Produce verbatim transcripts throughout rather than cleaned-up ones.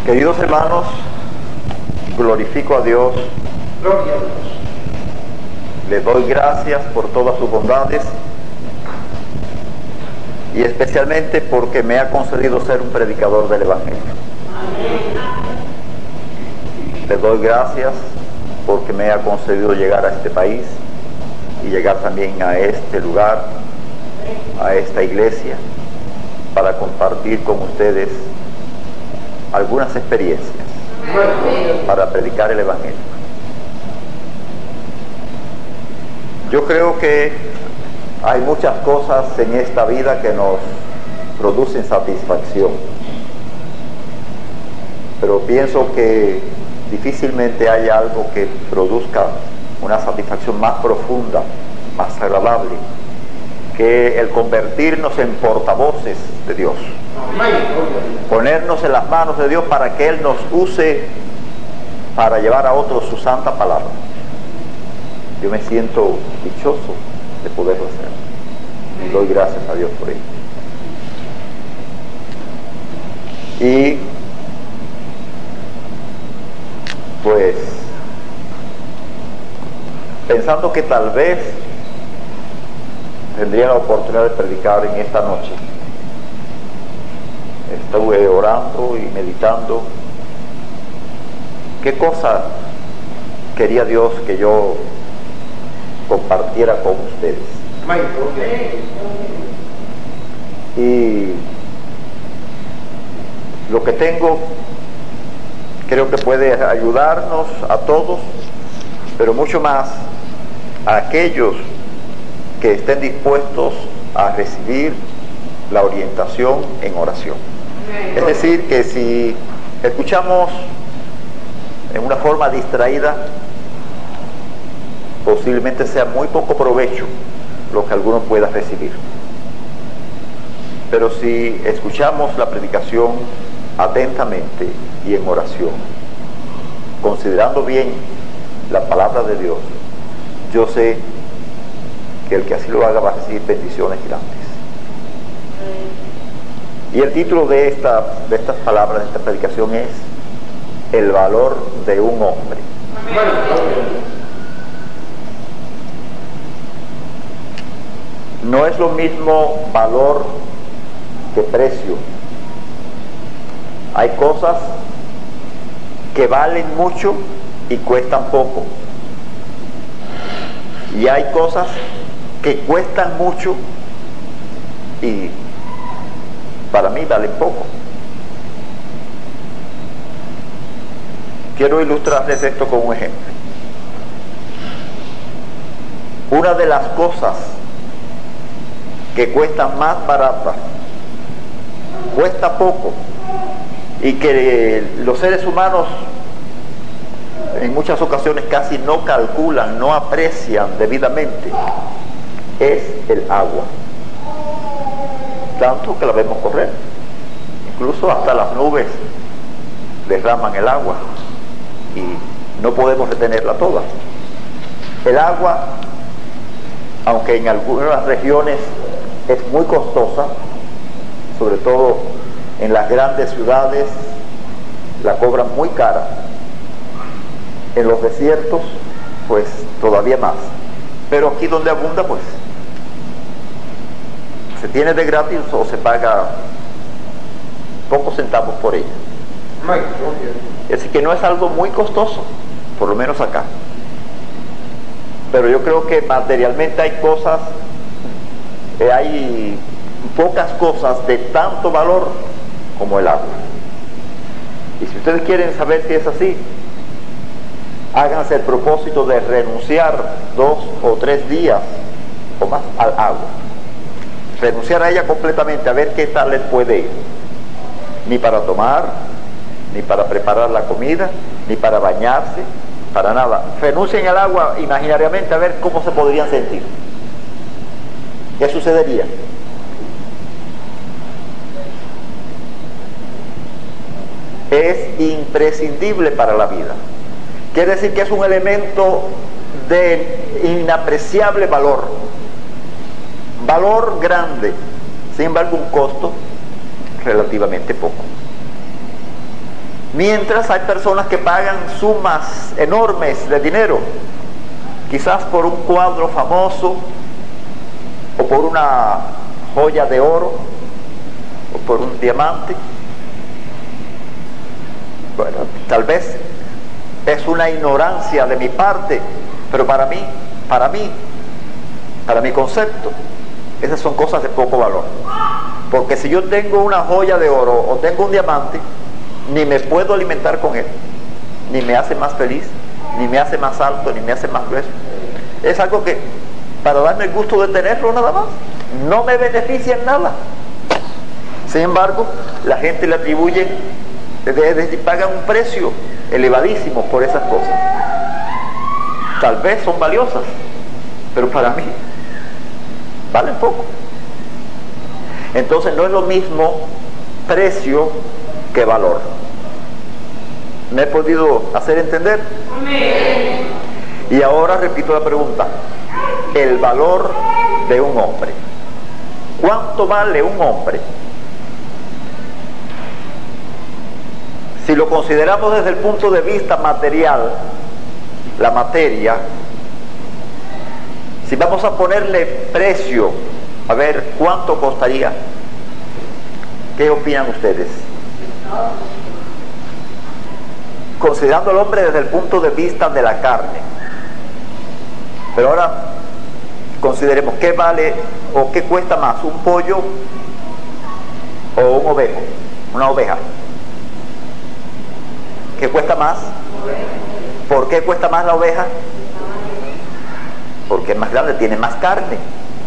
Queridos hermanos, glorifico a Dios. Gloria a Dios. Le doy gracias por todas sus bondades y especialmente porque me ha concedido ser un predicador del Evangelio. Le doy gracias porque me ha concedido llegar a este país y llegar también a este lugar, a esta iglesia, para compartir con ustedes algunas experiencias para predicar el Evangelio. Yo creo que hay muchas cosas en esta vida que nos producen satisfacción, pero pienso que difícilmente hay algo que produzca una satisfacción más profunda, más agradable, que el convertirnos en portavoces de Dios. Ponernos en las manos de Dios para que Él nos use para llevar a otros su santa palabra. Yo me siento dichoso de poderlo hacer y doy gracias a Dios por ello. Y pues pensando que tal vez tendría la oportunidad de predicar en esta noche, estuve orando y meditando qué cosa quería Dios que yo compartiera con ustedes. Y lo que tengo creo que puede ayudarnos a todos, pero mucho más a aquellos que estén dispuestos a recibir la orientación en oración. Es decir, que si escuchamos en una forma distraída, posiblemente sea muy poco provecho lo que alguno pueda recibir. Pero si escuchamos la predicación atentamente y en oración, considerando bien la palabra de Dios, yo sé que el que así lo haga va a recibir bendiciones grandes. Y el título de, esta, de estas palabras, de esta predicación es El valor de un hombre. No es lo mismo valor que precio. Hay cosas que valen mucho y cuestan poco. Y hay cosas que cuestan mucho y para mí valen poco. Quiero ilustrarles esto con un ejemplo. Una de las cosas que cuestan más baratas, cuesta poco, y que los seres humanos en muchas ocasiones casi no calculan, no aprecian debidamente, es el agua. Tanto que la vemos correr, incluso hasta las nubes derraman el agua y no podemos retenerla toda. El agua, aunque en algunas regiones es muy costosa, sobre todo en las grandes ciudades la cobran muy cara, en los desiertos pues todavía más, pero aquí donde abunda pues se tiene de gratis o se paga pocos centavos por ella. Es decir, que no es algo muy costoso, por lo menos acá. Pero yo creo que materialmente hay cosas, eh, hay pocas cosas de tanto valor como el agua. Y si ustedes quieren saber si es así, háganse el propósito de renunciar dos o tres días o más al agua. Renunciar a ella completamente, a ver qué tal les puede ir. Ni para tomar, ni para preparar la comida, ni para bañarse, para nada. Renuncien al agua imaginariamente a ver cómo se podrían sentir. ¿Qué sucedería? Es imprescindible para la vida. Quiere decir que es un elemento de inapreciable valor. Valor grande, sin embargo un costo relativamente poco. Mientras hay personas que pagan sumas enormes de dinero, quizás por un cuadro famoso, o por una joya de oro, o por un diamante. Bueno, tal vez es una ignorancia de mi parte, pero para mí, para mí, para mi concepto, esas son cosas de poco valor. Porque si yo tengo una joya de oro o tengo un diamante, ni me puedo alimentar con él, ni me hace más feliz, ni me hace más alto, ni me hace más grueso. Es algo que, para darme el gusto de tenerlo nada más, no me beneficia en nada. Sin embargo, la gente le atribuye, de, de, de, pagan un precio elevadísimo por esas cosas. Tal vez son valiosas, pero para mí valen poco. Entonces no es lo mismo precio que valor. ¿Me he podido hacer entender? Amén. Y ahora repito la pregunta: el valor de un hombre. ¿Cuánto vale un hombre? Si lo consideramos desde el punto de vista material, la materia, si vamos a ponerle precio, a ver cuánto costaría. ¿Qué opinan ustedes? Considerando al hombre desde el punto de vista de la carne. Pero ahora consideremos qué vale o qué cuesta más, un pollo o un ovejo, una oveja. ¿Qué cuesta más? ¿Por qué cuesta más la oveja? Porque es más grande, tiene más carne.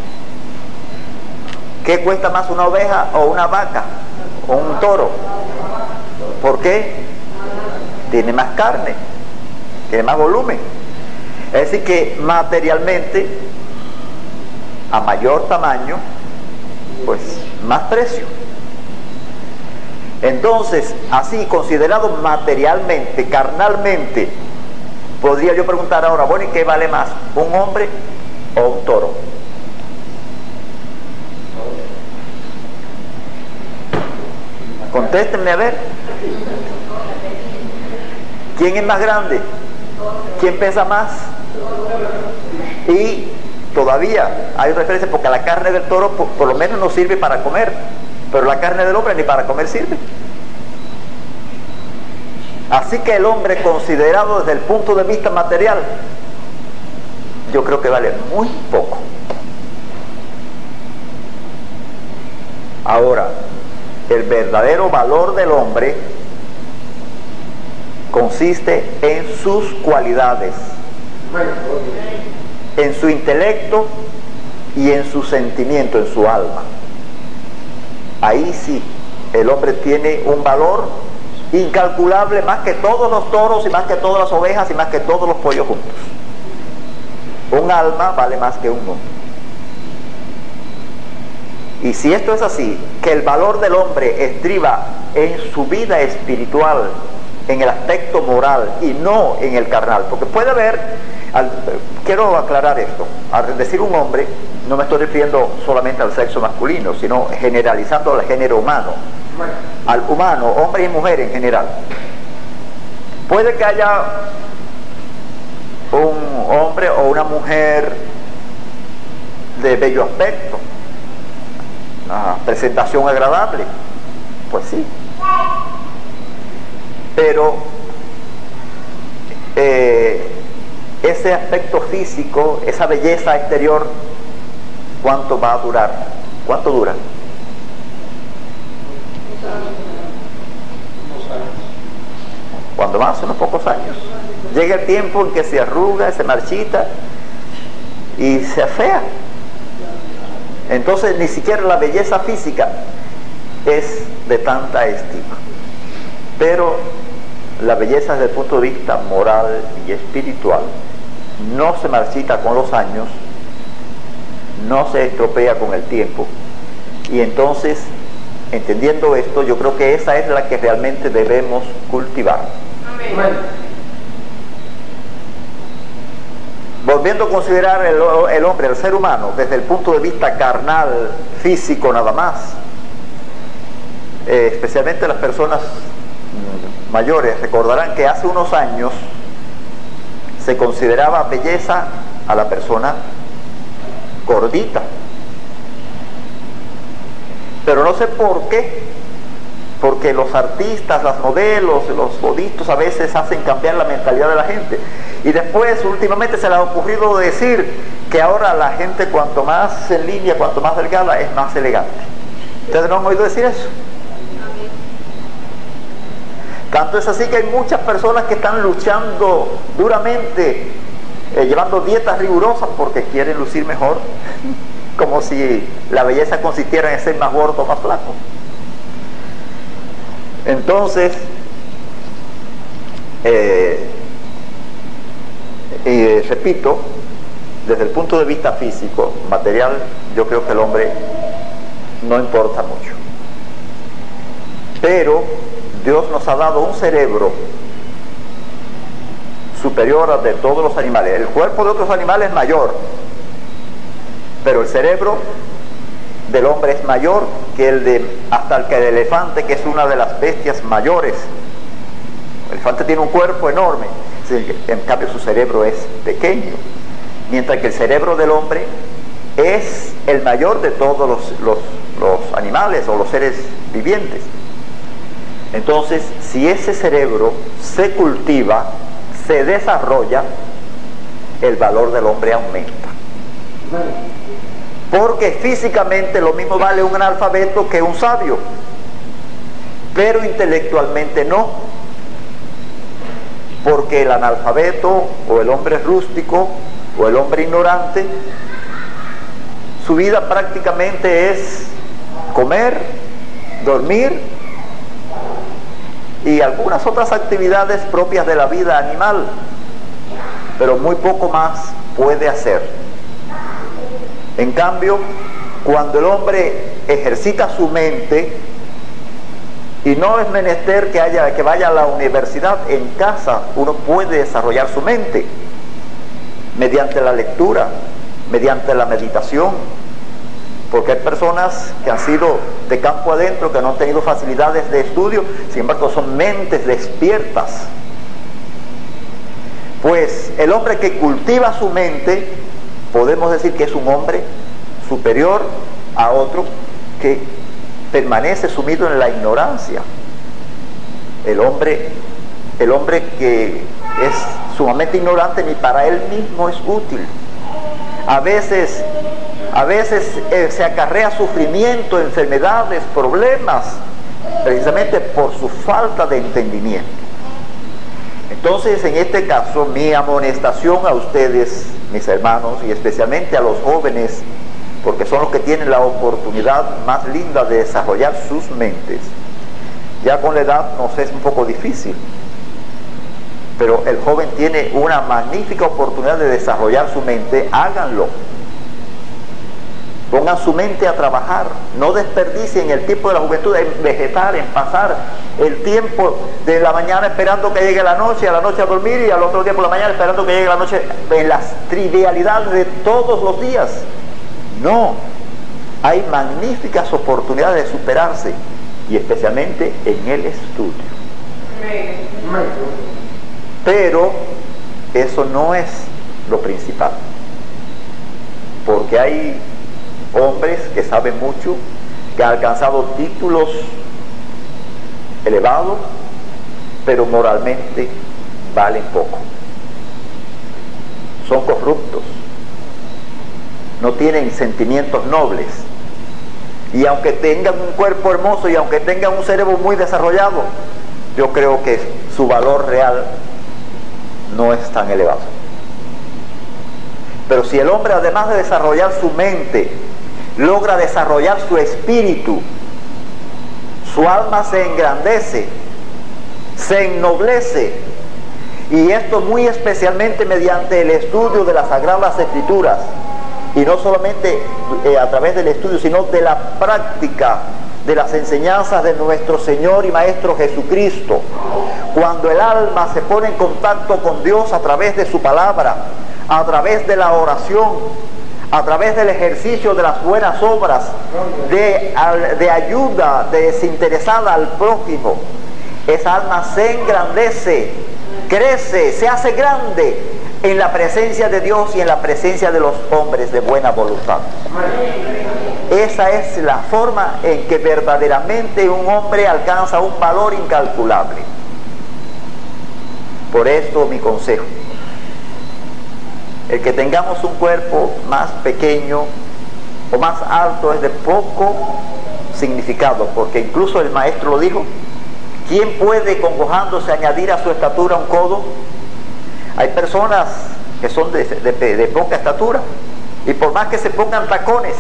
¿Qué cuesta más una oveja o una vaca o un toro? ¿Por qué? Tiene más carne, tiene más volumen. Es decir que materialmente, a mayor tamaño, pues más precio. Entonces, así considerado materialmente, carnalmente, podría yo preguntar ahora, bueno, ¿y qué vale más? ¿Un hombre o un toro? Contéstenme a ver. ¿Quién es más grande? ¿Quién pesa más? Y todavía hay referencia, porque la carne del toro por, por lo menos no sirve para comer, pero la carne del hombre ni para comer sirve. Así que el hombre, considerado desde el punto de vista material, yo creo que vale muy poco. Ahora, el verdadero valor del hombre consiste en sus cualidades, en su intelecto y en su sentimiento, en su alma. Ahí sí, el hombre tiene un valor incalculable, más que todos los toros y más que todas las ovejas y más que todos los pollos juntos. Un alma vale más que un hombre. Y si esto es así, que el valor del hombre estriba en su vida espiritual, en el aspecto moral y no en el carnal, porque puede haber, al, quiero aclarar esto, al decir un hombre no me estoy refiriendo solamente al sexo masculino, sino generalizando al género humano, al humano, hombre y mujer en general. Puede que haya un hombre o una mujer de bello aspecto, una presentación agradable, pues sí, pero eh, ese aspecto físico, esa belleza exterior, ¿cuánto va a durar? ¿Cuánto dura? Cuando más, unos pocos años. Llega el tiempo en que se arruga, se marchita y se afea. Entonces ni siquiera la belleza física es de tanta estima. Pero la belleza desde el punto de vista moral y espiritual no se marchita con los años, no se estropea con el tiempo. Y entonces, entendiendo esto, yo creo que esa es la que realmente debemos cultivar. Amén. Volviendo a considerar el, el hombre, el ser humano, desde el punto de vista carnal, físico nada más, eh, especialmente las personas mayores recordarán que hace unos años se consideraba belleza a la persona gordita. Pero no sé por qué, porque los artistas, las modelos, los moditos a veces hacen cambiar la mentalidad de la gente. Y después, últimamente se les ha ocurrido decir que ahora la gente cuanto más en línea, cuanto más delgada, es más elegante. ¿Ustedes no han oído decir eso? Tanto es así que hay muchas personas que están luchando duramente, eh, llevando dietas rigurosas porque quieren lucir mejor, como si la belleza consistiera en ser más gordo o más flaco. Entonces, eh, y repito, desde el punto de vista físico, material, yo creo que el hombre no importa mucho. Pero Dios nos ha dado un cerebro superior al de todos los animales. El cuerpo de otros animales es mayor, pero el cerebro del hombre es mayor que el de, hasta el que el elefante, que es una de las bestias mayores. El elefante tiene un cuerpo enorme, en cambio su cerebro es pequeño, mientras que el cerebro del hombre es el mayor de todos los, los, los animales o los seres vivientes. Entonces, si ese cerebro se cultiva, se desarrolla, el valor del hombre aumenta. Porque físicamente lo mismo vale un analfabeto que un sabio, pero intelectualmente no. Porque el analfabeto o el hombre rústico o el hombre ignorante, su vida prácticamente es comer, dormir y algunas otras actividades propias de la vida animal, pero muy poco más puede hacer. En cambio, cuando el hombre ejercita su mente, y no es menester que, haya, que vaya a la universidad, en casa uno puede desarrollar su mente mediante la lectura, mediante la meditación, porque hay personas que han sido de campo adentro, que no han tenido facilidades de estudio, sin embargo son mentes despiertas. Pues el hombre que cultiva su mente, podemos decir que es un hombre superior a otro que permanece sumido en la ignorancia. El hombre, el hombre que es sumamente ignorante, ni para él mismo es útil. A veces, a veces eh, se acarrea sufrimiento, enfermedades, problemas, precisamente por su falta de entendimiento. Entonces, en este caso, mi amonestación a ustedes, mis hermanos, y especialmente a los jóvenes, porque son los que tienen la oportunidad más linda de desarrollar sus mentes. Ya con la edad nos es un poco difícil, pero el joven tiene una magnífica oportunidad de desarrollar su mente. Háganlo, pongan su mente a trabajar, no desperdicien el tiempo de la juventud en vegetar, en pasar el tiempo de la mañana esperando que llegue la noche, a la noche a dormir, y al otro día por la mañana esperando que llegue la noche, en las trivialidades de todos los días. No, hay magníficas oportunidades de superarse, y especialmente en el estudio. Pero eso no es lo principal, porque hay hombres que saben mucho, que han alcanzado títulos elevados, pero moralmente valen poco. Son corruptos, no tienen sentimientos nobles, y aunque tengan un cuerpo hermoso y aunque tengan un cerebro muy desarrollado, yo creo que su valor real no es tan elevado. Pero si el hombre, además de desarrollar su mente, logra desarrollar su espíritu, su alma se engrandece, se ennoblece, y esto muy especialmente mediante el estudio de las Sagradas Escrituras, y no solamente eh, a través del estudio, sino de la práctica de las enseñanzas de nuestro Señor y Maestro Jesucristo. Cuando el alma se pone en contacto con Dios a través de su palabra, a través de la oración, a través del ejercicio de las buenas obras, de, de ayuda desinteresada al prójimo, esa alma se engrandece, crece, se hace grande en la presencia de Dios y en la presencia de los hombres de buena voluntad. Esa es la forma en que verdaderamente un hombre alcanza un valor incalculable. Por esto mi consejo: el que tengamos un cuerpo más pequeño o más alto es de poco significado, porque incluso el maestro lo dijo: ¿quién puede congojándose añadir a su estatura un codo? Hay personas que son de, de, de poca estatura y por más que se pongan tacones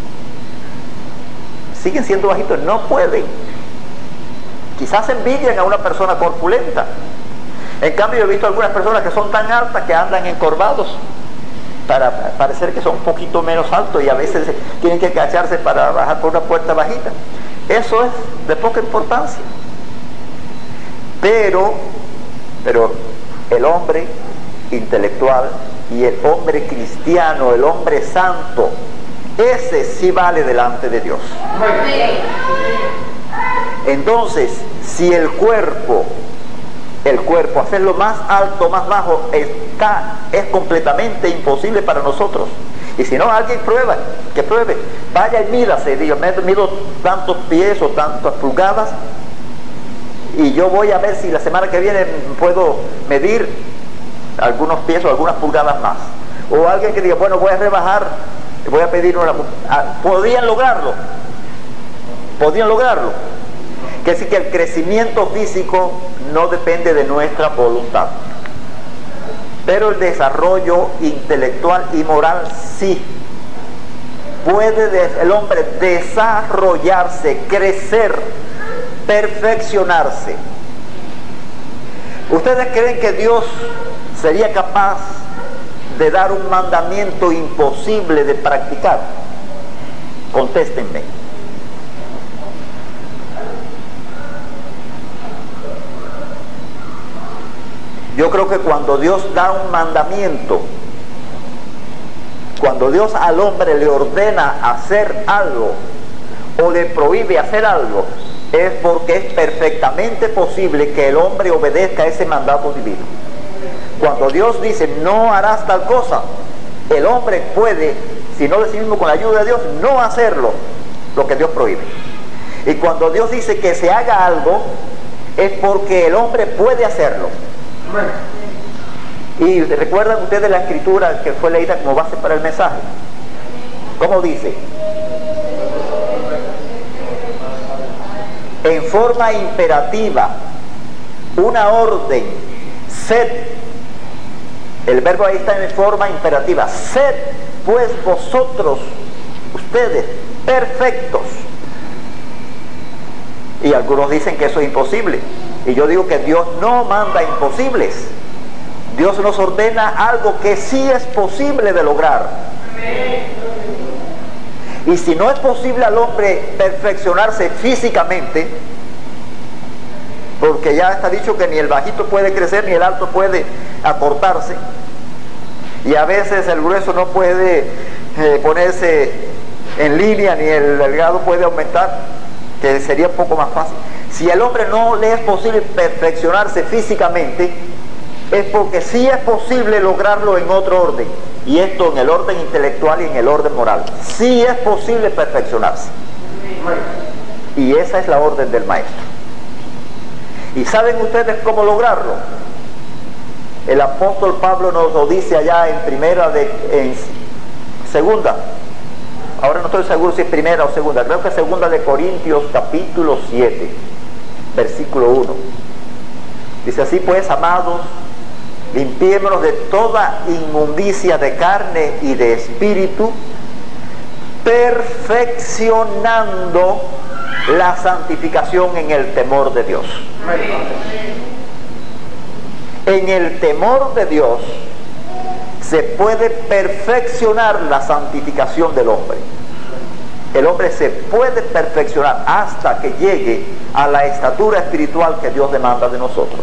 siguen siendo bajitos, no pueden. Quizás envidian a una persona corpulenta. En cambio, he visto algunas personas que son tan altas que andan encorvados para parecer que son un poquito menos altos y a veces tienen que agacharse para bajar por una puerta bajita. Eso es de poca importancia. Pero, pero el hombre intelectual y el hombre cristiano, el hombre santo, ese sí vale delante de Dios. Entonces, si el cuerpo, el cuerpo, hacerlo más alto, más bajo, está, es completamente imposible para nosotros. Y si no, alguien prueba, que pruebe, vaya y mídase, diga, mido tantos pies o tantas pulgadas, y yo voy a ver si la semana que viene puedo medir algunos pies o algunas pulgadas más. O alguien que diga, bueno, voy a rebajar, voy a pedir una... ¿Podrían lograrlo? ¿Podrían lograrlo? Que sí, que el crecimiento físico no depende de nuestra voluntad, pero el desarrollo intelectual y moral sí. Puede el hombre desarrollarse, crecer, perfeccionarse. ¿Ustedes creen que Dios sería capaz de dar un mandamiento imposible de practicar? Contéstenme. Yo creo que cuando Dios da un mandamiento, cuando Dios al hombre le ordena hacer algo o le prohíbe hacer algo, es porque es perfectamente posible que el hombre obedezca ese mandato divino. Cuando Dios dice no harás tal cosa, el hombre puede, si no de sí mismo con la ayuda de Dios, no hacerlo, lo que Dios prohíbe. Y cuando Dios dice que se haga algo, es porque el hombre puede hacerlo. Y recuerdan ustedes la escritura que fue leída como base para el mensaje. ¿Cómo dice? En forma imperativa, una orden, sed. El verbo ahí está en forma imperativa. Sed pues vosotros, ustedes, perfectos. Y algunos dicen que eso es imposible. Y yo digo que Dios no manda imposibles. Dios nos ordena algo que sí es posible de lograr. Y si no es posible al hombre perfeccionarse físicamente, porque ya está dicho que ni el bajito puede crecer ni el alto puede acortarse, y a veces el grueso no puede eh, ponerse en línea ni el delgado puede aumentar, que sería un poco más fácil. Si al hombre no le es posible perfeccionarse físicamente, es porque sí es posible lograrlo en otro orden, y esto en el orden intelectual y en el orden moral. Sí es posible perfeccionarse, y esa es la orden del maestro. ¿Y saben ustedes cómo lograrlo? El apóstol Pablo nos lo dice allá en primera de en segunda, ahora no estoy seguro si es primera o segunda, creo que es segunda de Corintios capítulo siete, versículo uno. Dice así: pues, amados, limpiémonos de toda inmundicia de carne y de espíritu, perfeccionando la santificación en el temor de Dios. En el temor de Dios se puede perfeccionar la santificación del hombre. El hombre se puede perfeccionar hasta que llegue a la estatura espiritual que Dios demanda de nosotros.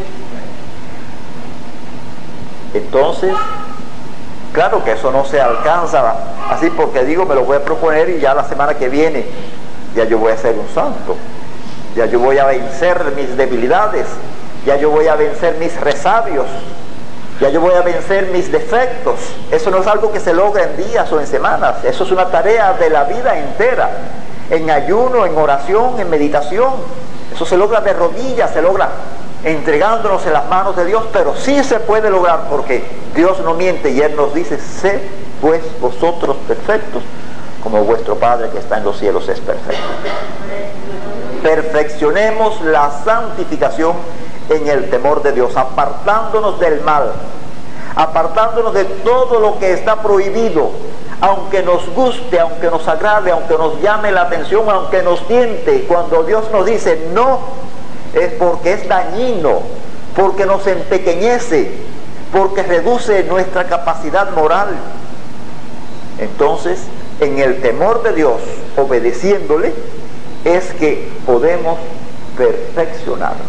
Entonces, claro que eso no se alcanza así porque digo, me lo voy a proponer y ya la semana que viene ya yo voy a ser un santo. ya yo voy a vencer mis debilidades, ya yo voy a vencer mis resabios, ya yo voy a vencer mis defectos. Eso no es algo que se logra en días o en semanas, eso es una tarea de la vida entera, en ayuno, en oración, en meditación. Eso se logra de rodillas, se logra entregándonos en las manos de Dios, pero sí se puede lograr porque Dios no miente y Él nos dice: sed pues vosotros perfectos como vuestro Padre que está en los cielos es perfecto. Perfeccionemos la santificación en el temor de Dios, apartándonos del mal, apartándonos de todo lo que está prohibido, aunque nos guste, aunque nos agrade, aunque nos llame la atención, aunque nos tiente. Cuando Dios nos dice no, es porque es dañino, porque nos empequeñece, porque reduce nuestra capacidad moral. Entonces, en el temor de Dios, obedeciéndole, es que podemos perfeccionarnos.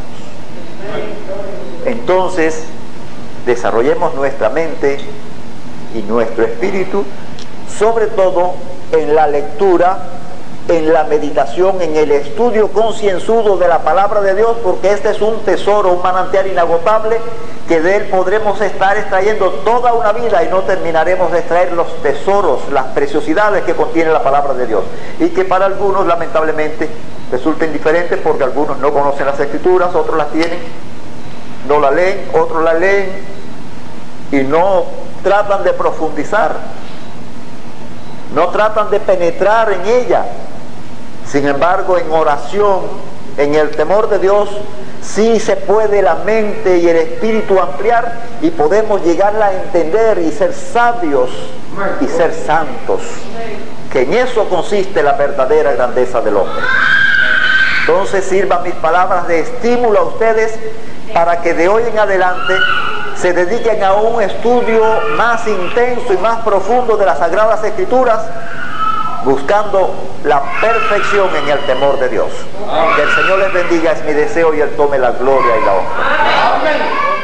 Entonces, desarrollemos nuestra mente y nuestro espíritu, sobre todo en la lectura, en la meditación, en el estudio concienzudo de la palabra de Dios, porque este es un tesoro, un manantial inagotable, que de él podremos estar extrayendo toda una vida y no terminaremos de extraer los tesoros, las preciosidades que contiene la palabra de Dios, y que para algunos lamentablemente resulta indiferente porque algunos no conocen las escrituras, otros las tienen, no la leen, otros la leen y no tratan de profundizar, no tratan de penetrar en ella. Sin embargo, en oración, en el temor de Dios, sí se puede la mente y el espíritu ampliar y podemos llegarla a entender y ser sabios y ser santos, que en eso consiste la verdadera grandeza del hombre. Entonces sirvan mis palabras de estímulo a ustedes para que de hoy en adelante se dediquen a un estudio más intenso y más profundo de las Sagradas Escrituras, buscando la perfección en el temor de Dios. Que el Señor les bendiga, es mi deseo, y Él tome la gloria y la honra. Amén.